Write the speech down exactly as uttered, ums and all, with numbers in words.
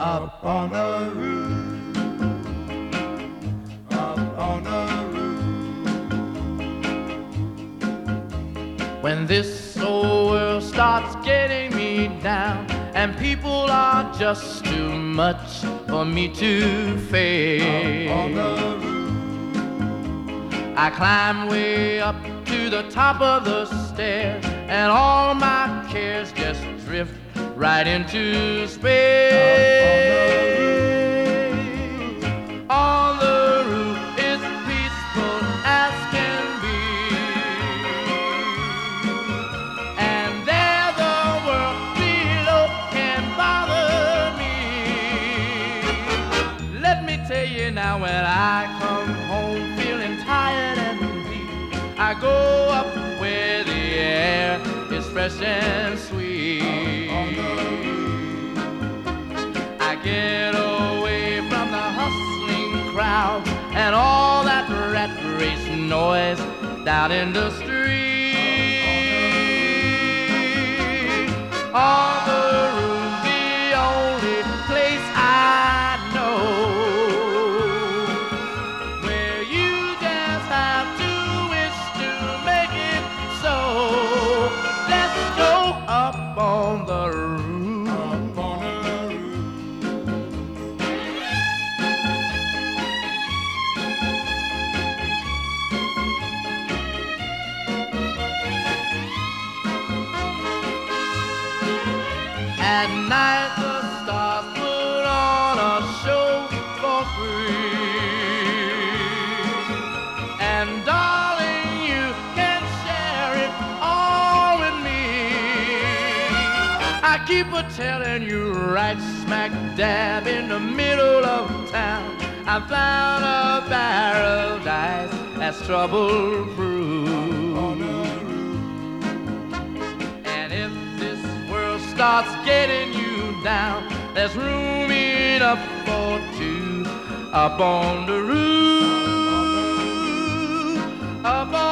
up on the roof, up on the roof. When this old world starts getting me down and people are just too much for me to face, up on the roof. I climb way up to the top of the stairs and all my cares just drift right into space. On the roof it's peaceful as can be, and there the world below can bother me. Let me tell you now, when I come home feeling tired and weak, I go up where the air is fresh and sweet. I get away from the hustling crowd and all that rat race noise down in the street. On the roof, the only place I know where you just have to wish to make it so. Let's go up on the roof. Up on the roof. At night the stars put on a show for free, and darling, you can share it all with me. I keep a telling you, right smack dab in the middle of town, I found a paradise that's trouble-proof. And if this world starts getting you down, there's room enough for two up on the roof, up on